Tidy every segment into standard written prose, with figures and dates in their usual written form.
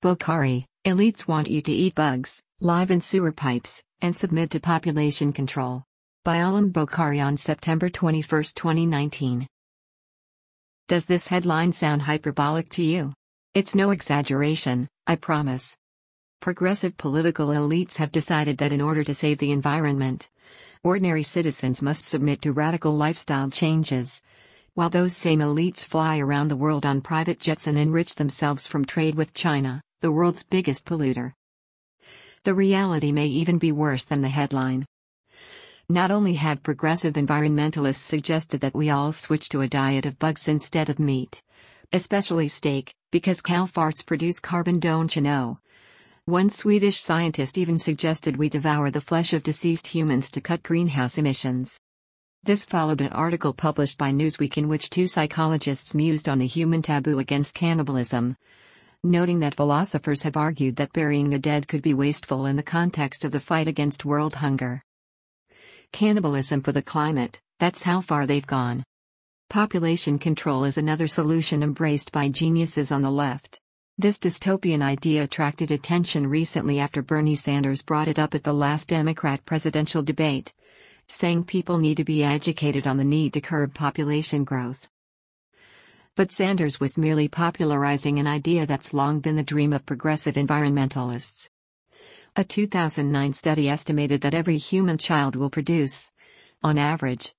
Bokhari, elites want you to eat bugs, live in sewer pipes, and submit to population control. By Alam Bokhari on September 21, 2019. Does this headline sound hyperbolic to you? It's no exaggeration, I promise. Progressive political elites have decided that in order to save the environment, ordinary citizens must submit to radical lifestyle changes, while those same elites fly around the world on private jets and enrich themselves from trade with China, the world's biggest polluter. The reality may even be worse than the headline. Not only have progressive environmentalists suggested that we all switch to a diet of bugs instead of meat, especially steak, because cow farts produce carbon, don't you know? One Swedish scientist even suggested we devour the flesh of deceased humans to cut greenhouse emissions. This followed an article published by Newsweek in which two psychologists mused on the human taboo against cannibalism, noting that philosophers have argued that burying the dead could be wasteful in the context of the fight against world hunger. Cannibalism for the climate, that's how far they've gone. Population control is another solution embraced by geniuses on the left. This dystopian idea attracted attention recently after Bernie Sanders brought it up at the last Democrat presidential debate, saying people need to be educated on the need to curb population growth. But Sanders was merely popularizing an idea that's long been the dream of progressive environmentalists. A 2009 study estimated that every human child will produce, on average,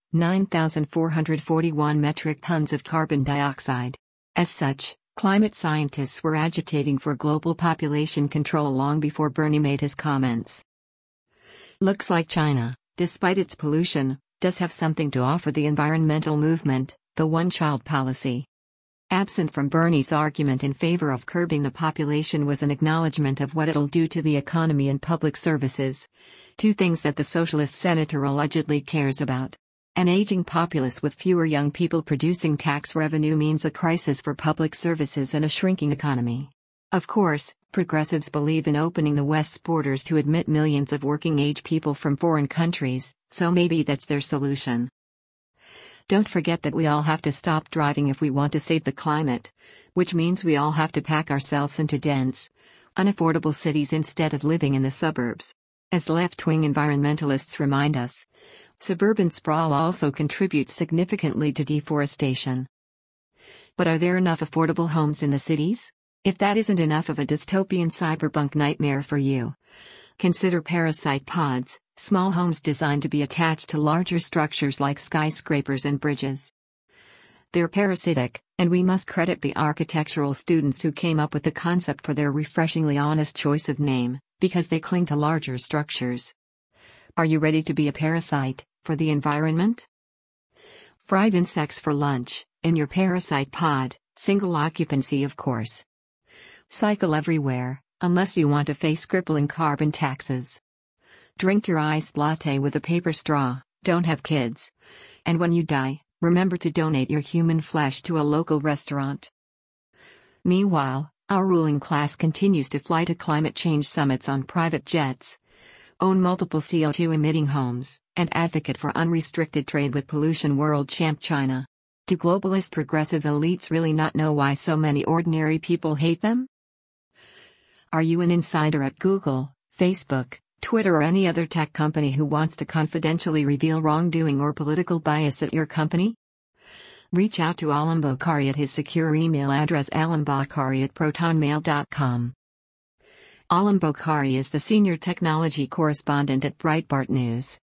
9,441 metric tons of carbon dioxide. As such, climate scientists were agitating for global population control long before Bernie made his comments. Looks like China, despite its pollution, does have something to offer the environmental movement, the one-child policy. Absent from Bernie's argument in favor of curbing the population was an acknowledgement of what it'll do to the economy and public services, two things that the socialist senator allegedly cares about. An aging populace with fewer young people producing tax revenue means a crisis for public services and a shrinking economy. Of course, progressives believe in opening the West's borders to admit millions of working-age people from foreign countries, so maybe that's their solution. Don't forget that we all have to stop driving if we want to save the climate, which means we all have to pack ourselves into dense, unaffordable cities instead of living in the suburbs. As left-wing environmentalists remind us, suburban sprawl also contributes significantly to deforestation. But are there enough affordable homes in the cities? If that isn't enough of a dystopian cyberpunk nightmare for you, consider parasite pods, small homes designed to be attached to larger structures like skyscrapers and bridges. They're parasitic, and we must credit the architectural students who came up with the concept for their refreshingly honest choice of name, because they cling to larger structures. Are you ready to be a parasite, for the environment? Fried insects for lunch, in your parasite pod, single occupancy of course. Cycle everywhere, unless you want to face crippling carbon taxes. Drink your iced latte with a paper straw, don't have kids. And when you die, remember to donate your human flesh to a local restaurant. Meanwhile, our ruling class continues to fly to climate change summits on private jets, own multiple CO2-emitting homes, and advocate for unrestricted trade with pollution world champ China. Do globalist progressive elites really not know why so many ordinary people hate them? Are you an insider at Google, Facebook, Twitter or any other tech company who wants to confidentially reveal wrongdoing or political bias at your company? Reach out to Alam Bokhari at his secure email address alambokhari@protonmail.com. Alam Bokhari is the senior technology correspondent at Breitbart News.